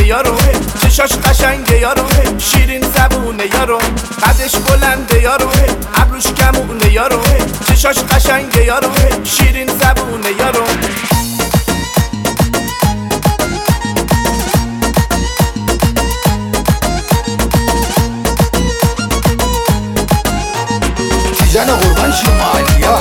یارو، چشاش قشنگه یارو، شیرین زبونه یارو، قدش بلنده یارو، ابروش کمونه یارو، چشاش قشنگه یارو، شیرین زبونه یارو. جان قربان شمالیا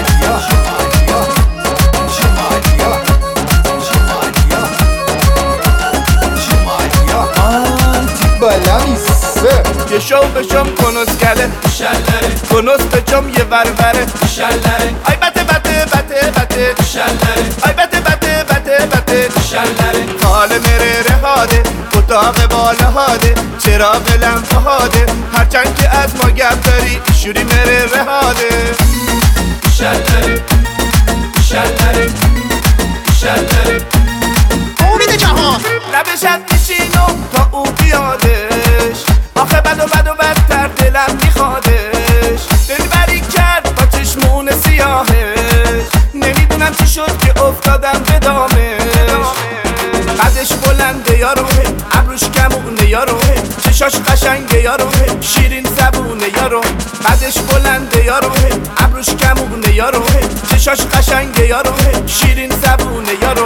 بالا میسه یه شو بشم کنوز گله شلره کنوز بچم یه وربره شلره آی بته بته بته بته شلره آی بته بته بته بته شلره حال مره رهاده اتاق بالا هاده چراغ لمفه هاده هرچند که از ما گپ داری شوری مره رهاده شلره شلره شلره امید جهان لبشت میشینو تا او بیادش آخه بد و بد و بدتر دلم میخوادش دل بری کرد با چشمون سیاهش نمیدونم چی شد که افتادم به دامش قدش بلنده یارو ابروش کمونه یارو چشاش قشنگه یارو شیرین زبونه یارو قدش بلنده یارو ابروش کمونه یارو چشاش قشنگه یارو شیرین زبونه یارو.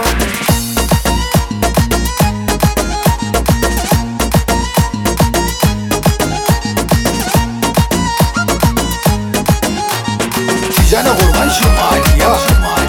جان قربان شمالیا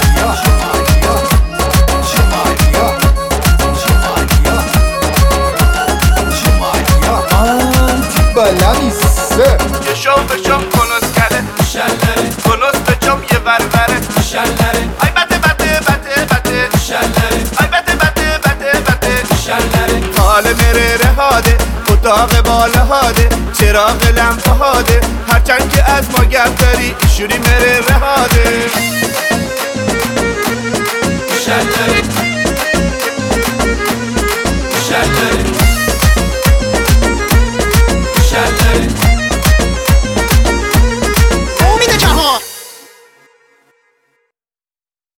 بالا میسه یه شو بشم کنوز گله شلره کنوز بچم یه وربره شلره آی بته بته بته بته شلره آی بته بته بته بته شلره حال مره رهاده اتاق بالا هاده چراغ لمفه هاده هرچند که از ما گپ داری شوری مره رهاده